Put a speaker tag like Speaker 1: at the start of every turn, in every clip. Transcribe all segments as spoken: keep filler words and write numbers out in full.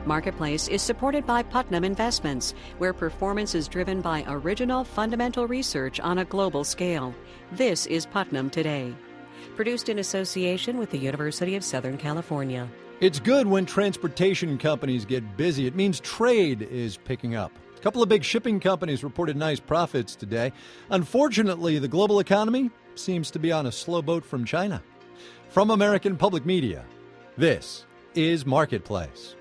Speaker 1: Marketplace is supported by Putnam Investments, where performance is driven by original fundamental research on a global scale. This is Putnam Today. Produced in association with the University of Southern California.
Speaker 2: It's good when transportation companies get busy. It means trade is picking up. A couple of big shipping companies reported nice profits today. Unfortunately, the global economy seems to be on a slow boat from China. From American Public Media, this is Marketplace.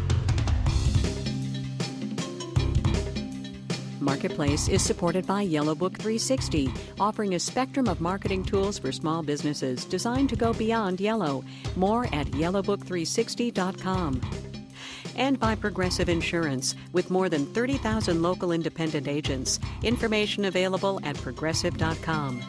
Speaker 1: Marketplace is supported by Yellow Book three sixty, offering a spectrum of marketing tools for small businesses designed to go beyond yellow. More at yellow book three sixty dot com. And by Progressive Insurance, with more than thirty thousand local independent agents. Information available at progressive dot com.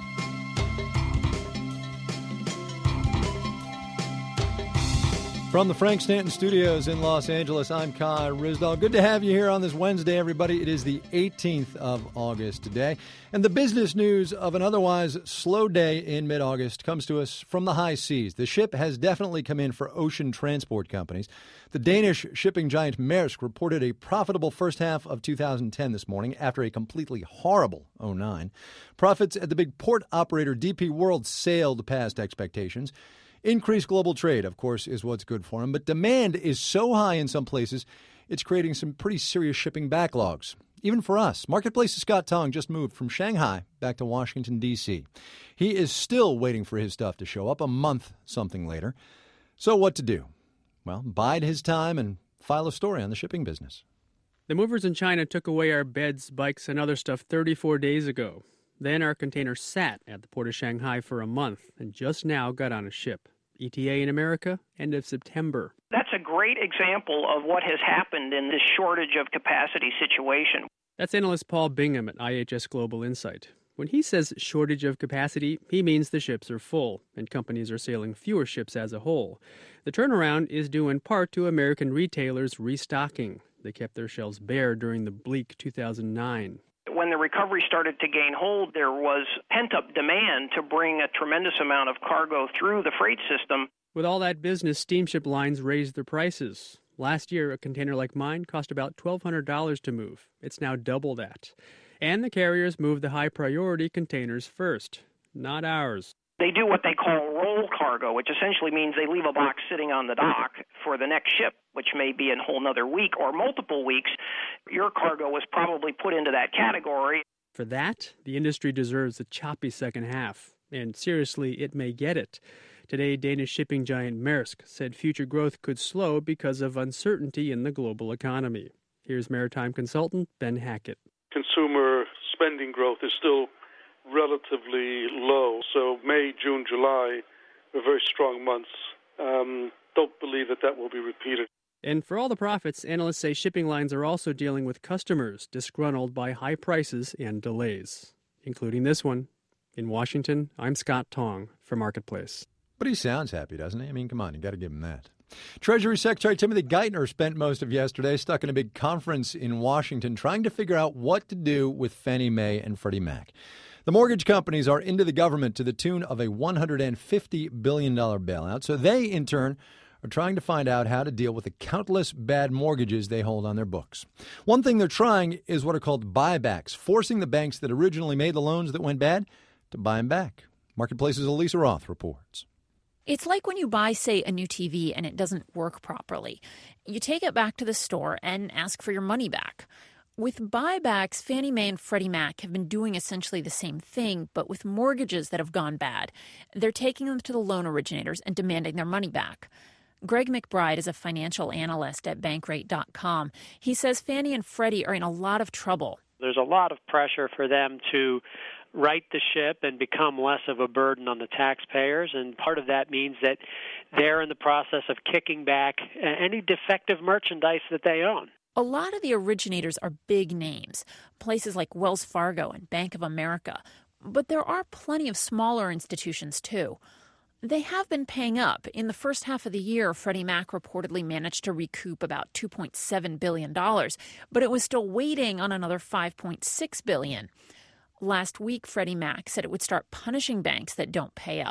Speaker 2: From the Frank Stanton Studios in Los Angeles, I'm Kai Ryssdal. Good to have you here on this Wednesday, everybody. It is the eighteenth of August today. And the business news of an otherwise slow day in mid-August comes to us from the high seas. The ship has definitely come in for ocean transport companies. The Danish shipping giant Maersk reported a profitable first half of two thousand ten this morning after a completely horrible oh nine. Profits at the big port operator D P World sailed past expectations. Increased global trade, of course, is what's good for them, but demand is so high in some places, it's creating some pretty serious shipping backlogs. Even for us. Marketplace's Scott Tong just moved from Shanghai back to Washington, D C. He is still waiting for his stuff to show up a month something later. So what to do? Well, bide his time and file a story on the shipping business.
Speaker 3: The movers in China took away our beds, bikes, and other stuff thirty-four days ago. Then our container sat at the port of Shanghai for a month and just now got on a ship. E T A in America, end of September.
Speaker 4: That's a great example of what has happened in this shortage of capacity situation.
Speaker 3: That's analyst Paul Bingham at I H S Global Insight. When he says shortage of capacity, he means the ships are full and companies are sailing fewer ships as a whole. The turnaround is due in part to American retailers restocking. They kept their shelves bare during the bleak two thousand nine.
Speaker 4: When the recovery started to gain hold, there was pent-up demand to bring a tremendous amount of cargo through the freight system.
Speaker 3: With all that business, steamship lines raised their prices. Last year, a container like mine cost about twelve hundred dollars to move. It's now double that. And the carriers moved the high-priority containers first, not ours.
Speaker 4: They do what they call roll cargo, which essentially means they leave a box sitting on the dock for the next ship, which may be in a whole nother week or multiple weeks. Your cargo was probably put into that category.
Speaker 3: For that, the industry deserves a choppy second half. And seriously, it may get it. Today, Danish shipping giant Maersk said future growth could slow because of uncertainty in the global economy. Here's maritime consultant Ben Hackett.
Speaker 5: Consumer spending growth is still relatively low. So May, June, July were very strong months. Um, don't believe that that will be repeated.
Speaker 3: And for all the profits, analysts say shipping lines are also dealing with customers disgruntled by high prices and delays, including this one. In Washington, I'm Scott Tong for Marketplace.
Speaker 2: But he sounds happy, doesn't he? I mean, come on, you got to give him that. Treasury Secretary Timothy Geithner spent most of yesterday stuck in a big conference in Washington trying to figure out what to do with Fannie Mae and Freddie Mac. The mortgage companies are into the government to the tune of a one hundred fifty billion dollars bailout, so they, in turn, are trying to find out how to deal with the countless bad mortgages they hold on their books. One thing they're trying is what are called buybacks, forcing the banks that originally made the loans that went bad to buy them back. Marketplace's Elisa Roth reports.
Speaker 6: It's like when you buy, say, a new T V and it doesn't work properly. You take it back to the store and ask for your money back. With buybacks, Fannie Mae and Freddie Mac have been doing essentially the same thing, but with mortgages that have gone bad. They're taking them to the loan originators and demanding their money back. Greg McBride is a financial analyst at Bankrate dot com. He says Fannie and Freddie are in a lot of trouble.
Speaker 7: There's a lot of pressure for them to right the ship and become less of a burden on the taxpayers, and part of that means that they're in the process of kicking back any defective merchandise that they own.
Speaker 6: A lot of the originators are big names, places like Wells Fargo and Bank of America. But there are plenty of smaller institutions, too. They have been paying up. In the first half of the year, Freddie Mac reportedly managed to recoup about two point seven billion dollars, but it was still waiting on another five point six billion dollars. Last week, Freddie Mac said it would start punishing banks that don't pay up.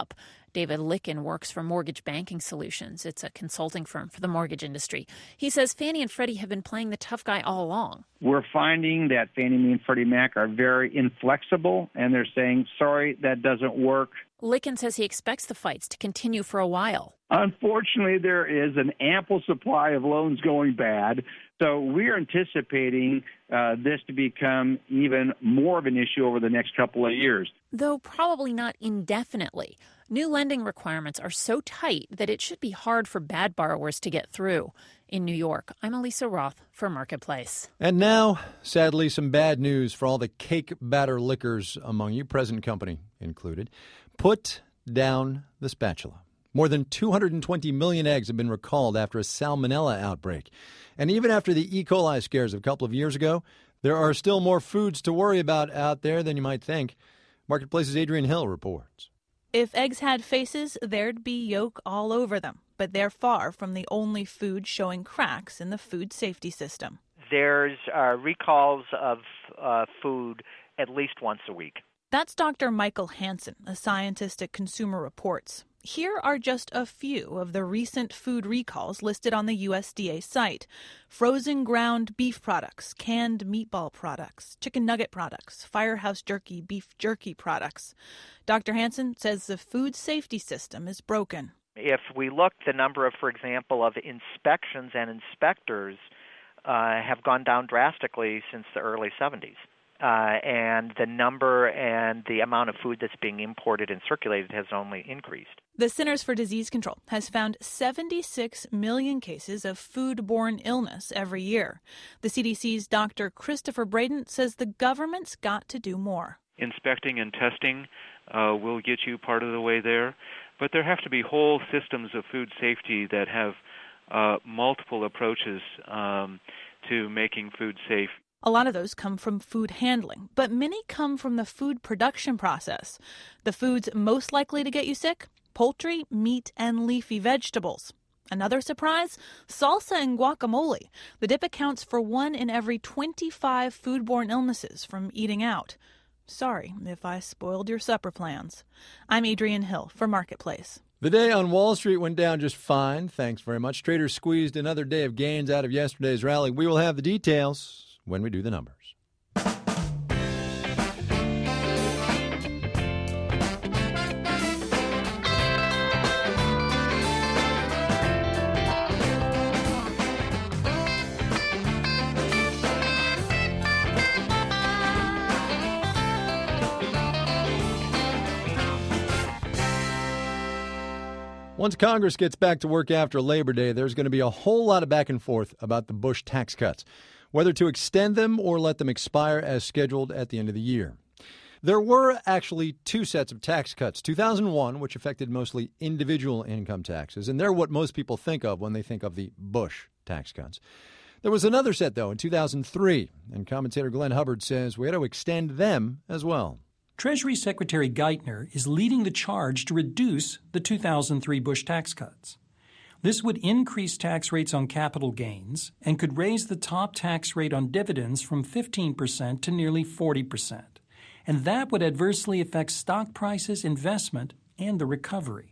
Speaker 6: David Licken works for Mortgage Banking Solutions. It's a consulting firm for the mortgage industry. He says Fannie and Freddie have been playing the tough guy all along.
Speaker 8: We're finding that Fannie Mae and Freddie Mac are very inflexible, and they're saying, sorry, that doesn't work.
Speaker 6: Licken says he expects the fights to continue for a while.
Speaker 8: Unfortunately, there is an ample supply of loans going bad, so we're anticipating uh, this to become even more of an issue over the next couple of years.
Speaker 6: Though probably not indefinitely. New lending requirements are so tight that it should be hard for bad borrowers to get through. In New York, I'm Elisa Roth for Marketplace.
Speaker 2: And now, sadly, some bad news for all the cake batter lickers among you, present company included. Put down the spatula. More than two hundred twenty million eggs have been recalled after a salmonella outbreak. And even after the E. coli scares of a couple of years ago, there are still more foods to worry about out there than you might think. Marketplace's Adrian Hill reports.
Speaker 9: If eggs had faces, there'd be yolk all over them. But they're far from the only food showing cracks in the food safety system.
Speaker 10: There's uh, recalls of uh, food at least once a week.
Speaker 9: That's Doctor Michael Hansen, a scientist at Consumer Reports. Here are just a few of the recent food recalls listed on the U S D A site. Frozen ground beef products, canned meatball products, chicken nugget products, Firehouse Jerky beef jerky products. Doctor Hansen says the food safety system is broken.
Speaker 10: If we look, the number of, for example, of inspections and inspectors uh, have gone down drastically since the early seventies. Uh, and the number and the amount of food that's being imported and circulated has only increased.
Speaker 9: The Centers for Disease Control has found seventy-six million cases of foodborne illness every year. The C D C's Doctor Christopher Braden says the government's got to do more.
Speaker 11: Inspecting and testing uh, will get you part of the way there, but there have to be whole systems of food safety that have uh, multiple approaches um, to making food safe.
Speaker 9: A lot of those come from food handling, but many come from the food production process. The foods most likely to get you sick? Poultry, meat, and leafy vegetables. Another surprise? Salsa and guacamole. The dip accounts for one in every twenty-five foodborne illnesses from eating out. Sorry if I spoiled your supper plans. I'm Adrian Hill for Marketplace.
Speaker 2: The day on Wall Street went down just fine. Thanks very much. Traders squeezed another day of gains out of yesterday's rally. We will have the details when we do the numbers. Once Congress gets back to work after Labor Day, there's going to be a whole lot of back and forth about the Bush tax cuts, whether to extend them or let them expire as scheduled at the end of the year. There were actually two sets of tax cuts. two thousand one, which affected mostly individual income taxes, and they're what most people think of when they think of the Bush tax cuts. There was another set, though, in two thousand three, and commentator Glenn Hubbard says we had to extend them as well.
Speaker 12: Treasury Secretary Geithner is leading the charge to reduce the two thousand three Bush tax cuts. This would increase tax rates on capital gains and could raise the top tax rate on dividends from fifteen percent to nearly forty percent. And that would adversely affect stock prices, investment, and the recovery.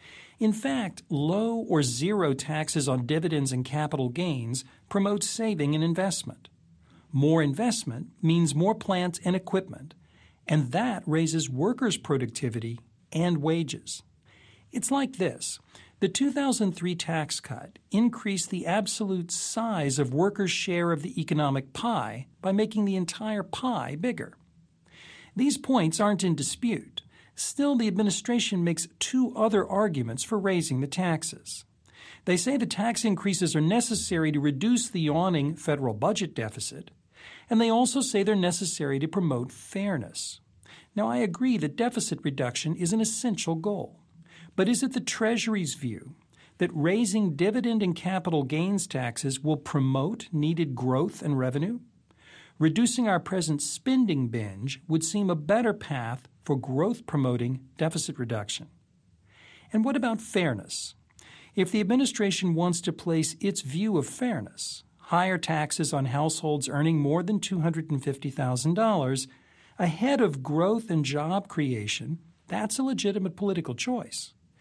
Speaker 12: In fact, low or zero taxes on dividends and capital gains promote saving and investment. More investment means more plants and equipment, and that raises workers' productivity and wages. It's like this. The two thousand three tax cut increased the absolute size of workers' share of the economic pie by making the entire pie bigger. These points aren't in dispute. Still, the administration makes two other arguments for raising the taxes. They say the tax increases are necessary to reduce the yawning federal budget deficit, and they also say they're necessary to promote fairness. Now, I agree that deficit reduction is an essential goal. But is it the Treasury's view that raising dividend and capital gains taxes will promote needed growth and revenue? Reducing our present spending binge would seem a better path for growth-promoting deficit reduction. And what about fairness? If the administration wants to place its view of fairness, higher taxes on households earning more than two hundred fifty thousand dollars, ahead of growth and job creation, that's a legitimate political choice.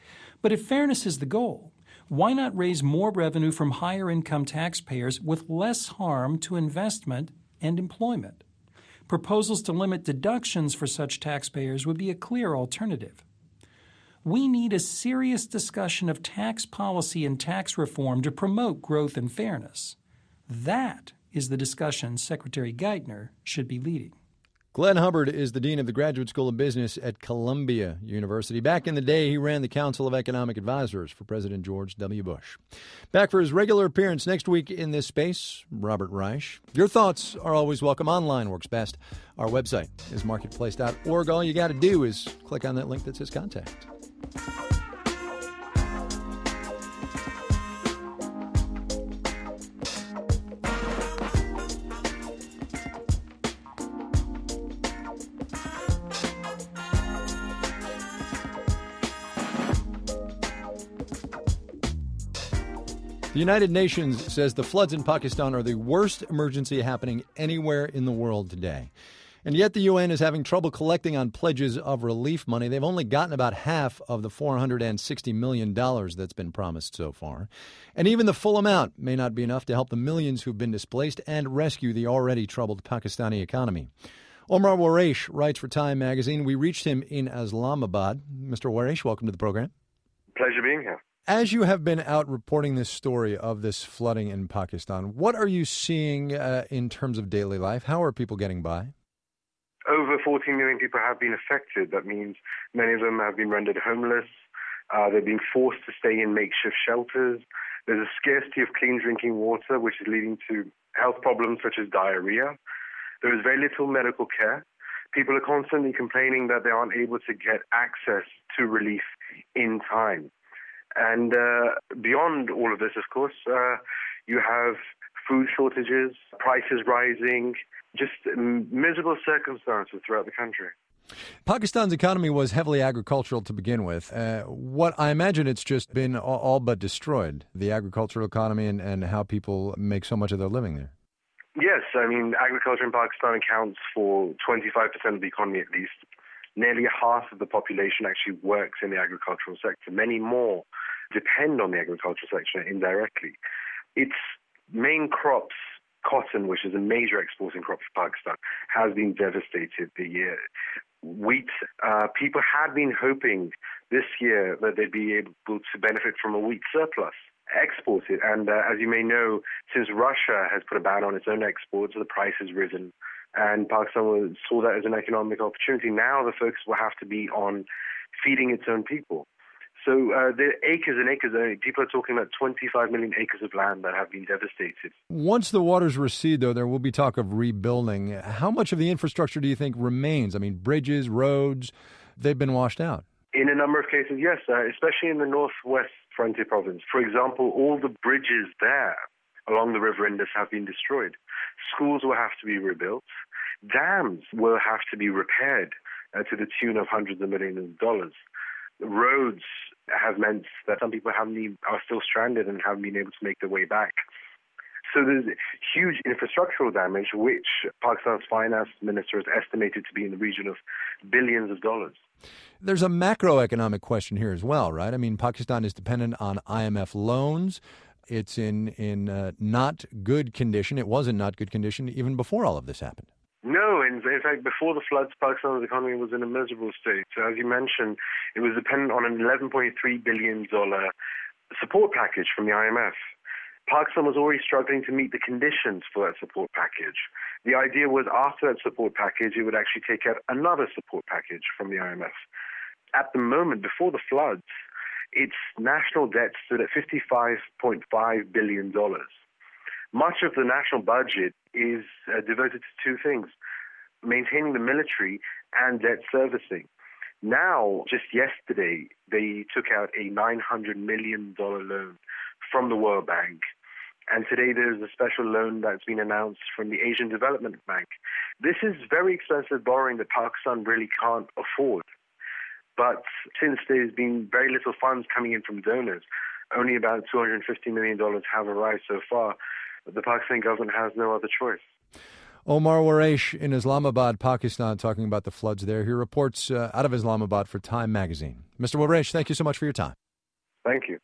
Speaker 12: But if fairness is the goal, why not raise more revenue from higher-income taxpayers with less harm to investment and employment? Proposals to limit deductions for such taxpayers would be a clear alternative. We need a serious discussion of tax policy and tax reform to promote growth and fairness. That is the discussion Secretary Geithner should be leading.
Speaker 2: Glenn Hubbard is the Dean of the Graduate School of Business at Columbia University. Back in the day, he ran the Council of Economic Advisors for President George W. Bush. Back for his regular appearance next week in this space, Robert Reich. Your thoughts are always welcome. Online works best. Our website is marketplace dot org. All you got to do is click on that link that says contact. The United Nations says the floods in Pakistan are the worst emergency happening anywhere in the world today. And yet the U N is having trouble collecting on pledges of relief money. They've only gotten about half of the four hundred sixty million dollars that's been promised so far. And even the full amount may not be enough to help the millions who've been displaced and rescue the already troubled Pakistani economy. Omar Waresh writes for Time magazine. We reached him in Islamabad. Mister Waresh, welcome to the program.
Speaker 13: Pleasure being here.
Speaker 2: As you have been out reporting this story of this flooding in Pakistan, what are you seeing uh, in terms of daily life? How are people getting by?
Speaker 13: Over fourteen million people have been affected. That means many of them have been rendered homeless. Uh, they've been forced to stay in makeshift shelters. There's a scarcity of clean drinking water, which is leading to health problems such as diarrhea. There is very little medical care. People are constantly complaining that they aren't able to get access to relief in time. And uh, beyond all of this, of course, uh, you have food shortages, prices rising, just miserable circumstances throughout the country.
Speaker 2: Pakistan's economy was heavily agricultural to begin with. Uh, what I imagine it's just been all, all but destroyed, the agricultural economy and, and how people make so much of their living there.
Speaker 13: Yes, I mean, agriculture in Pakistan accounts for twenty-five percent of the economy at least. Nearly half of the population actually works in the agricultural sector. Many more depend on the agricultural sector indirectly. Its main crops, cotton, which is a major exporting crop for Pakistan, has been devastated. The year. Wheat, uh, people had been hoping this year that they'd be able to benefit from a wheat surplus exported. And uh, as you may know, since Russia has put a ban on its own exports, the price has risen. And Pakistan saw that as an economic opportunity. Now the focus will have to be on feeding its own people. So uh, the acres and acres, uh, people are talking about twenty-five million acres of land that have been devastated.
Speaker 2: Once the waters recede, though, there will be talk of rebuilding. How much of the infrastructure do you think remains? I mean, bridges, roads, they've been washed out.
Speaker 13: In a number of cases, yes, uh, especially in the northwest frontier province. For example, all the bridges there along the River Indus have been destroyed. Schools will have to be rebuilt. Dams will have to be repaired uh, to the tune of hundreds of millions of dollars. Roads have meant that some people haven't been, are still stranded and haven't been able to make their way back. So there's huge infrastructural damage, which Pakistan's finance minister has estimated to be in the region of billions of dollars.
Speaker 2: There's a macroeconomic question here as well, right? I mean, Pakistan is dependent on I M F loans. It's in, in uh, not good condition. It was in not good condition even before all of this happened.
Speaker 13: No, in, in fact, before the floods, Pakistan's economy was in a miserable state. So as you mentioned, it was dependent on an eleven point three billion dollars support package from the I M F. Pakistan was already struggling to meet the conditions for that support package. The idea was after that support package, it would actually take out another support package from the I M F. At the moment, before the floods, its national debt stood at fifty-five point five billion dollars. Much of the national budget is uh, devoted to two things, maintaining the military and debt servicing. Now, just yesterday, they took out a nine hundred million dollars loan from the World Bank. And today there's a special loan that's been announced from the Asian Development Bank. This is very expensive borrowing that Pakistan really can't afford. But since there's been very little funds coming in from donors, only about two hundred fifty million dollars have arrived so far, the Pakistan government has no other choice.
Speaker 2: Omar Waresh in Islamabad, Pakistan, talking about the floods there. He reports uh, out of Islamabad for Time magazine. Mister Waresh, thank you so much for your time.
Speaker 13: Thank you.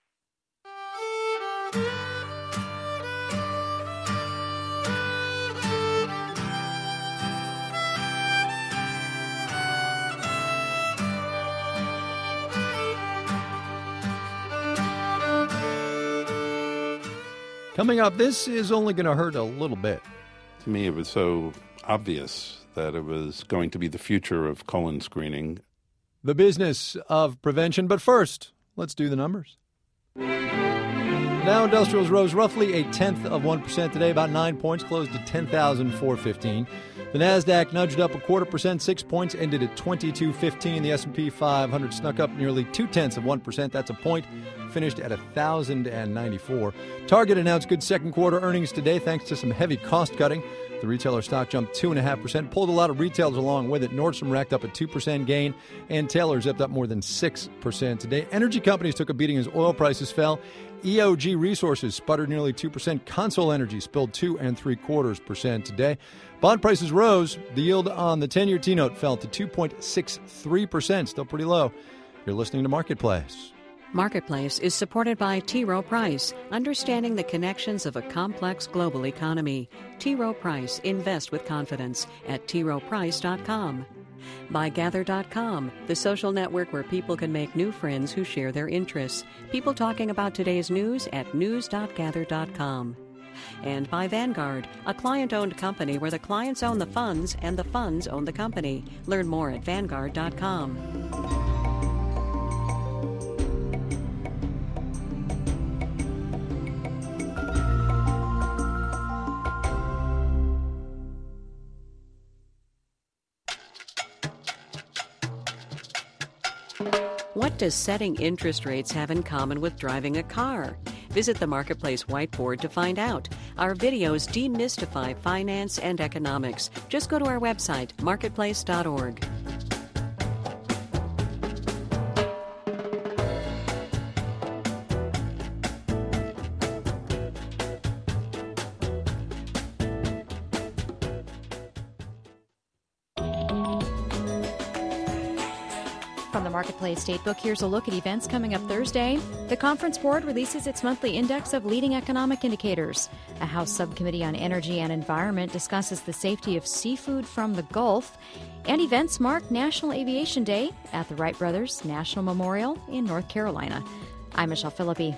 Speaker 2: Coming up, this is only going to hurt a little bit.
Speaker 14: To me, it was so obvious that it was going to be the future of colon screening.
Speaker 2: The business of prevention. But first, let's do the numbers. Dow Industrials rose roughly a tenth of one percent today, about nine points, closed at ten thousand four hundred fifteen. The Nasdaq nudged up a quarter percent, six points, ended at twenty-two fifteen. The S and P five hundred snuck up nearly two tenths of one percent. That's a point. Finished at one thousand ninety-four. Target announced good second quarter earnings today thanks to some heavy cost cutting. The retailer stock jumped two point five percent, pulled a lot of retailers along with it. Nordstrom racked up a two percent gain, and Taylor zipped up more than six percent today. Energy companies took a beating as oil prices fell. E O G Resources sputtered nearly two percent. Consol Energy spilled two and three quarters percent today. Bond prices rose. The yield on the ten-year T-note fell to two point six three percent, still pretty low. You're listening to Marketplace.
Speaker 1: Marketplace is supported by T. Rowe Price, understanding the connections of a complex global economy. T. Rowe Price, invest with confidence at t rowe price dot com. By Gather dot com, the social network where people can make new friends who share their interests. People talking about today's news at news dot gather dot com. And by Vanguard, a client-owned company where the clients own the funds and the funds own the company. Learn more at vanguard dot com. What does setting interest rates have in common with driving a car? Visit the Marketplace whiteboard to find out. Our videos demystify finance and economics. Just go to our website, marketplace dot org.
Speaker 15: From the Marketplace Statebook, here's a look at events coming up Thursday. The Conference Board releases its monthly index of leading economic indicators. A House Subcommittee on Energy and Environment discusses the safety of seafood from the Gulf. And events mark National Aviation Day at the Wright Brothers National Memorial in North Carolina. I'm Michelle Philippi.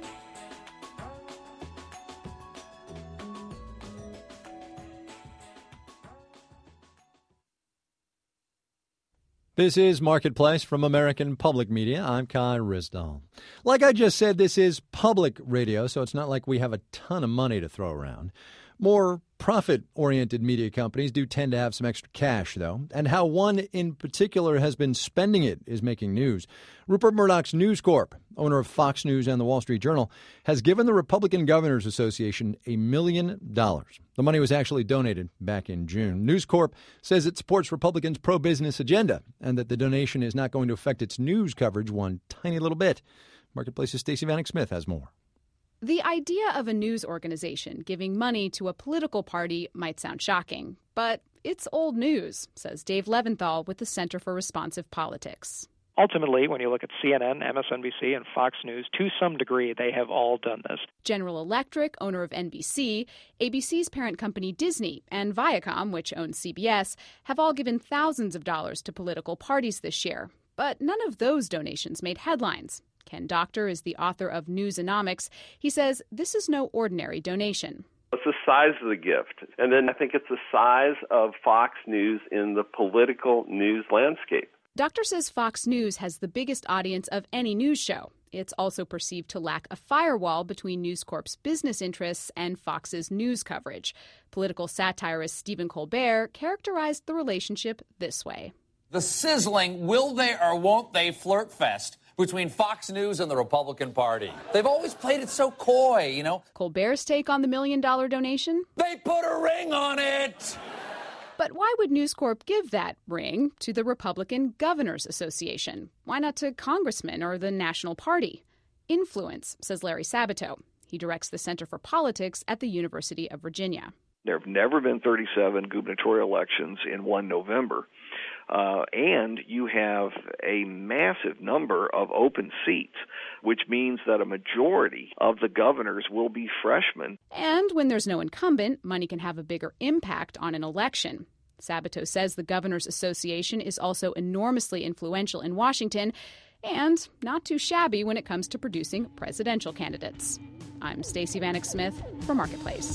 Speaker 2: This is Marketplace from American Public Media. I'm Kai Ryssdal. Like I just said, this is public radio, so it's not like we have a ton of money to throw around. More profit-oriented media companies do tend to have some extra cash, though, and how one in particular has been spending it is making news. Rupert Murdoch's News Corp, owner of Fox News and the Wall Street Journal, has given the Republican Governors Association a million dollars. The money was actually donated back in June. News Corp says it supports Republicans' pro-business agenda and that the donation is not going to affect its news coverage one tiny little bit. Marketplace's Stacey Vanek Smith has more.
Speaker 16: The idea of a news organization giving money to a political party might sound shocking, but it's old news, says Dave Leventhal with the Center for Responsive Politics.
Speaker 17: Ultimately, when you look at C N N, M S N B C, and Fox News, to some degree, they have all done this.
Speaker 16: General Electric, owner of N B C, A B C's parent company Disney, and Viacom, which owns C B S, have all given thousands of dollars to political parties this year. But none of those donations made headlines. Ken Doctor is the author of Newsonomics. He says this is no ordinary donation.
Speaker 18: It's the size of the gift. And then I think it's the size of Fox News in the political news landscape.
Speaker 16: Doctor says Fox News has the biggest audience of any news show. It's also perceived to lack a firewall between News Corp's business interests and Fox's news coverage. Political satirist Stephen Colbert characterized the relationship this way.
Speaker 19: The sizzling will they or won't they flirt fest between Fox News and the Republican Party. They've always played it so coy, you know.
Speaker 16: Colbert's take on the million-dollar donation?
Speaker 19: They put a ring on it!
Speaker 16: But why would News Corp give that ring to the Republican Governors Association? Why not to congressmen or the National Party? Influence, says Larry Sabato. He directs the Center for Politics at the University of Virginia.
Speaker 20: There have never been thirty-seven gubernatorial elections in one November. Uh, and you have a massive number of open seats, which means that a majority of the governors will be freshmen.
Speaker 16: And when there's no incumbent, money can have a bigger impact on an election. Sabato says the Governors Association is also enormously influential in Washington and not too shabby when it comes to producing presidential candidates. I'm Stacey Vanek Smith for Marketplace.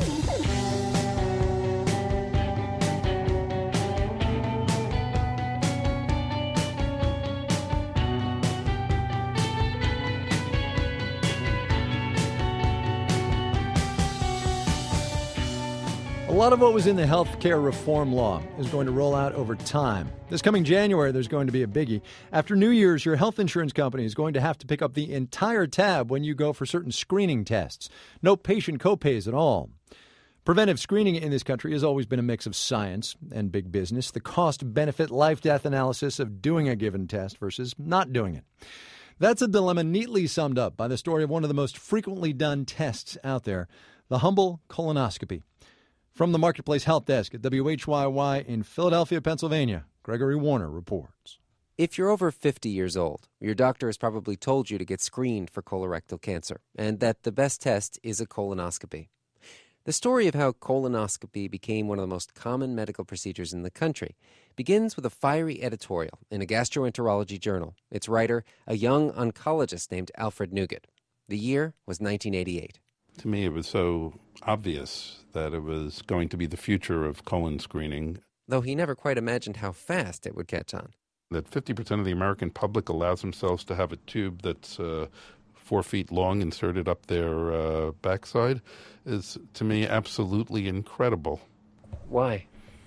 Speaker 2: A lot of what was in the health care reform law is going to roll out over time. This coming January, there's going to be a biggie. After New Year's, your health insurance company is going to have to pick up the entire tab when you go for certain screening tests. No patient copays at all. Preventive screening in this country has always been a mix of science and big business, the cost-benefit life-death analysis of doing a given test versus not doing it. That's a dilemma neatly summed up by the story of one of the most frequently done tests out there, the humble colonoscopy. From the Marketplace Health Desk at W H Y Y in Philadelphia, Pennsylvania, Gregory Warner reports.
Speaker 21: If you're over fifty years old, your doctor has probably told you to get screened for colorectal cancer and that the best test is a colonoscopy. The story of how colonoscopy became one of the most common medical procedures in the country begins with a fiery editorial in a gastroenterology journal. Its writer, a young oncologist named Alfred Neugut. The year was nineteen eighty-eight.
Speaker 14: To me, it was so obvious that it was going to be the future of colon screening.
Speaker 21: Though he never quite imagined how fast it would catch on.
Speaker 14: That fifty percent of the American public allows themselves to have a tube that's uh, four feet long inserted up their uh, backside is, to me, absolutely incredible.
Speaker 21: Why?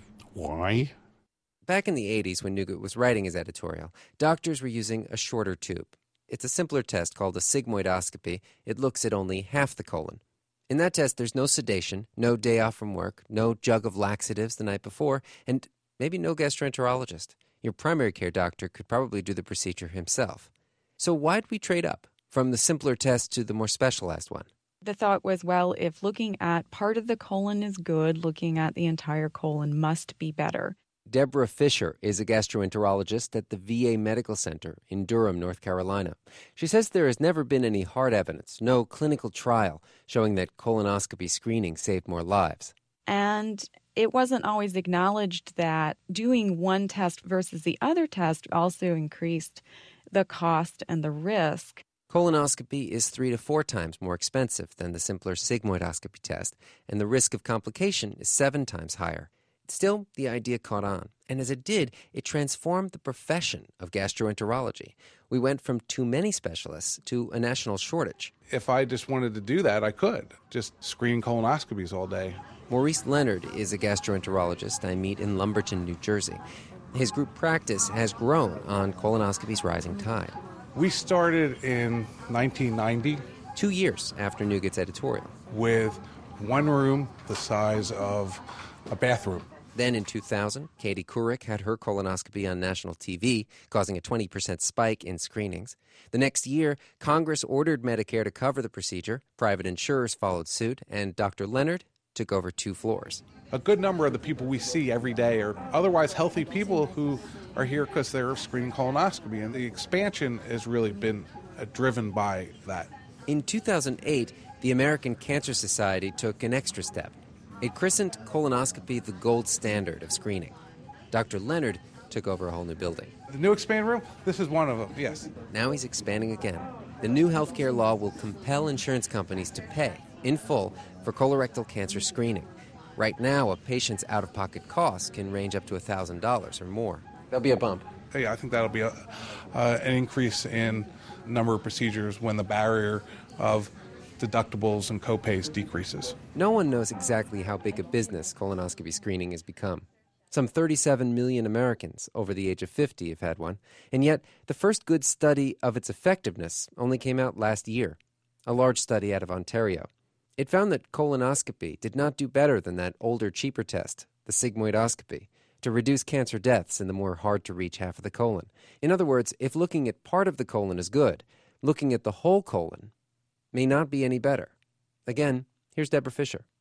Speaker 14: Why?
Speaker 21: Back in the eighties, when Neugut was writing his editorial, doctors were using a shorter tube. It's a simpler test called a sigmoidoscopy. It looks at only half the colon. In that test, there's no sedation, no day off from work, no jug of laxatives the night before, and maybe no gastroenterologist. Your primary care doctor could probably do the procedure himself. So why'd we trade up from the simpler test to the more specialized one?
Speaker 22: The thought was, well, if looking at part of the colon is good, looking at the entire colon must be better.
Speaker 21: Deborah Fisher is a gastroenterologist at the V A Medical Center in Durham, North Carolina. She says there has never been any hard evidence, no clinical trial, showing that colonoscopy screening saved more lives.
Speaker 22: And it wasn't always acknowledged that doing one test versus the other test also increased the cost and the risk.
Speaker 21: Colonoscopy is three to four times more expensive than the simpler sigmoidoscopy test, and the risk of complication is seven times higher. Still, the idea caught on, and as it did, it transformed the profession of gastroenterology. We went from too many specialists to a national shortage.
Speaker 23: If I just wanted to do that, I could. Just screen colonoscopies all day.
Speaker 21: Maurice Leonard is a gastroenterologist I meet in Lumberton, New Jersey. His group practice has grown on colonoscopy's rising tide.
Speaker 23: We started in nineteen ninety.
Speaker 21: Two years after Neugut's editorial.
Speaker 23: With one room the size of a bathroom.
Speaker 21: Then in two thousand, Katie Couric had her colonoscopy on national T V, causing a twenty percent spike in screenings. The next year, Congress ordered Medicare to cover the procedure, private insurers followed suit, and Doctor Leonard took over two floors.
Speaker 23: A good number of the people we see every day are otherwise healthy people who are here because they're screening colonoscopy, and the expansion has really been uh, driven by that.
Speaker 21: In two thousand eight, the American Cancer Society took an extra step. It christened colonoscopy the gold standard of screening. Doctor Leonard took over a whole new building.
Speaker 23: The new expand room? This is one of them, yes.
Speaker 21: Now he's expanding again. The new healthcare law will compel insurance companies to pay, in full, for colorectal cancer screening. Right now, a patient's out-of-pocket costs can range up to one thousand dollars or more. There'll be a bump.
Speaker 23: Yeah, I think that'll be a, uh, an increase in number of procedures when the barrier of deductibles and copays decreases.
Speaker 21: No one knows exactly how big a business colonoscopy screening has become. Some thirty-seven million Americans over the age of fifty have had one, and yet the first good study of its effectiveness only came out last year, a large study out of Ontario. It found that colonoscopy did not do better than that older, cheaper test, the sigmoidoscopy, to reduce cancer deaths in the more hard-to-reach half of the colon. In other words, if looking at part of the colon is good, looking at the whole colon may not be any better. Again, here's Deborah Fisher.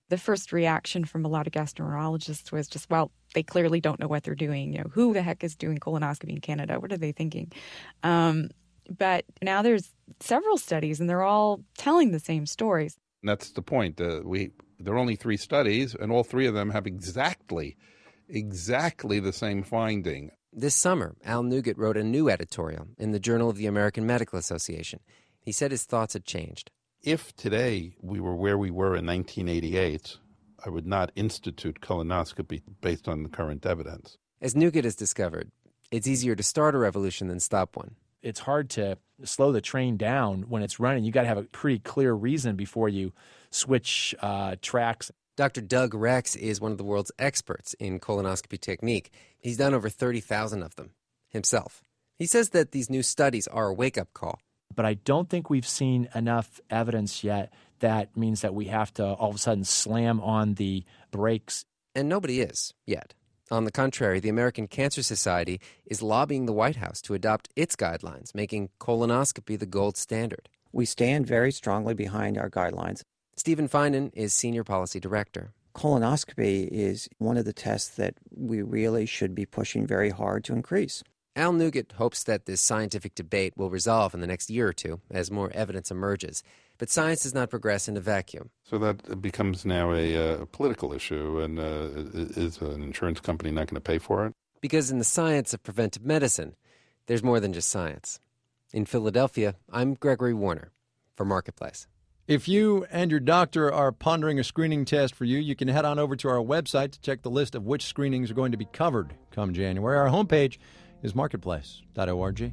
Speaker 22: The first reaction from a lot of gastroenterologists was just, well, they clearly don't know what they're doing. You know, who the heck is doing colonoscopy in Canada? What are they thinking? Um, but now there's several studies, and they're all telling the same stories.
Speaker 14: That's the point. Uh, we there are only three studies, and all three of them have exactly, exactly the same finding.
Speaker 21: This summer, Al Neugut wrote a new editorial in the Journal of the American Medical Association. He said his thoughts had changed.
Speaker 14: If today we were where we were in nineteen eighty-eight, I would not institute colonoscopy based on the current evidence.
Speaker 21: As Neugut has discovered, it's easier to start a revolution than stop one.
Speaker 3: It's hard to slow the train down when it's running. You got to have a pretty clear reason before you switch uh, tracks.
Speaker 21: Doctor Doug Rex is one of the world's experts in colonoscopy technique. He's done over thirty thousand of them himself. He says that these new studies are a wake-up call.
Speaker 3: But I don't think we've seen enough evidence yet that means that we have to all of a sudden slam on the brakes.
Speaker 21: And nobody is, yet. On the contrary, the American Cancer Society is lobbying the White House to adopt its guidelines, making colonoscopy the gold standard.
Speaker 4: We stand very strongly behind our guidelines.
Speaker 21: Stephen Finan is Senior Policy Director.
Speaker 4: Colonoscopy is one of the tests that we really should be pushing very hard to increase.
Speaker 21: Al Neugut hopes that this scientific debate will resolve in the next year or two as more evidence emerges. But science does not progress in a vacuum.
Speaker 14: So that becomes now a uh, political issue, and uh, is an insurance company not going to pay for it?
Speaker 21: Because in the science of preventive medicine, there's more than just science. In Philadelphia, I'm Gregory Warner for Marketplace.
Speaker 2: If you and your doctor are pondering a screening test for you, you can head on over to our website to check the list of which screenings are going to be covered come January. Our homepage is marketplace dot org.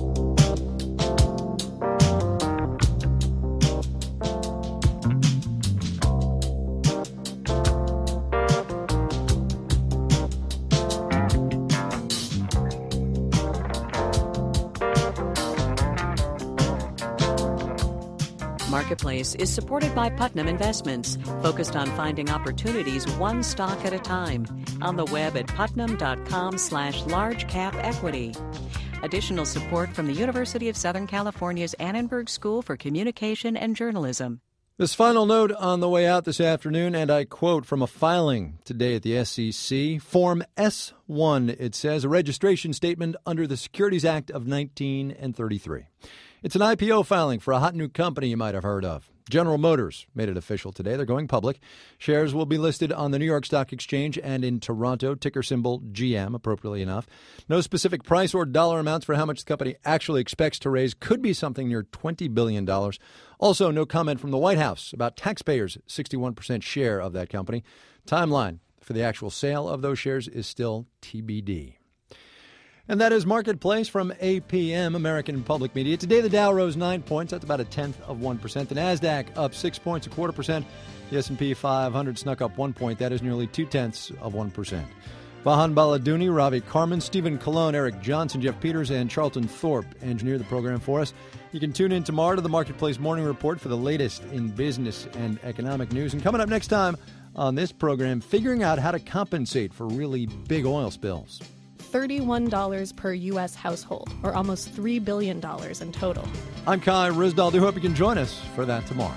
Speaker 1: Marketplace is supported by Putnam Investments, focused on finding opportunities one stock at a time. On the web at putnam.com slash large cap equity. Additional support from the University of Southern California's Annenberg School for Communication and Journalism.
Speaker 2: This final note on the way out this afternoon, and I quote from a filing today at the S E C, Form S one, it says, a registration statement under the Securities Act of nineteen thirty-three. It's an I P O filing for a hot new company you might have heard of. General Motors made it official today. They're going public. Shares will be listed on the New York Stock Exchange and in Toronto, ticker symbol G M, appropriately enough. No specific price or dollar amounts for how much the company actually expects to raise. Could be something near twenty billion dollars. Also, no comment from the White House about taxpayers' sixty-one percent share of that company. Timeline for the actual sale of those shares is still T B D. And that is Marketplace from A P M, American Public Media. Today, the Dow rose nine points. That's about a tenth of one percent. The NASDAQ up six points, a quarter percent. The S and P five hundred snuck up one point. That is nearly two-tenths of one percent. Vahan Baladouni, Ravi Carmen, Stephen Colon, Eric Johnson, Jeff Peters, and Charlton Thorpe engineered the program for us. You can tune in tomorrow to the Marketplace Morning Report for the latest in business and economic news. And coming up next time on this program, figuring out how to compensate for really big oil spills.
Speaker 5: thirty-one dollars per U S household, or almost three billion dollars in total.
Speaker 2: I'm Kai Ryssdal. Do hope you can join us for that tomorrow.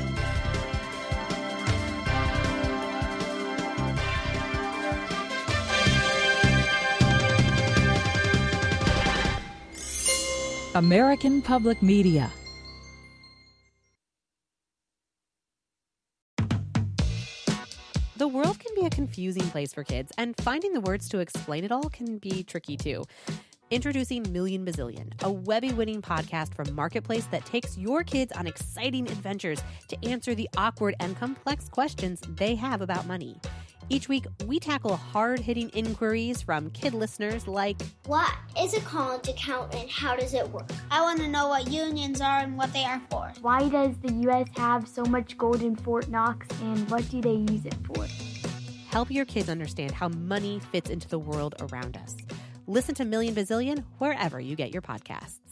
Speaker 24: American Public Media.
Speaker 25: The world can be a confusing place for kids, and finding the words to explain it all can be tricky too. Introducing Million Bazillion, a Webby-winning podcast from Marketplace that takes your kids on exciting adventures to answer the awkward and complex questions they have about money. Each week, we tackle hard-hitting inquiries from kid listeners like,
Speaker 26: what is a college account and how does it work? I want to know what unions are and what they are for.
Speaker 27: Why does the U S have so much gold in Fort Knox and what do they use it for?
Speaker 25: Help your kids understand how money fits into the world around us. Listen to Million Bazillion wherever you get your podcasts.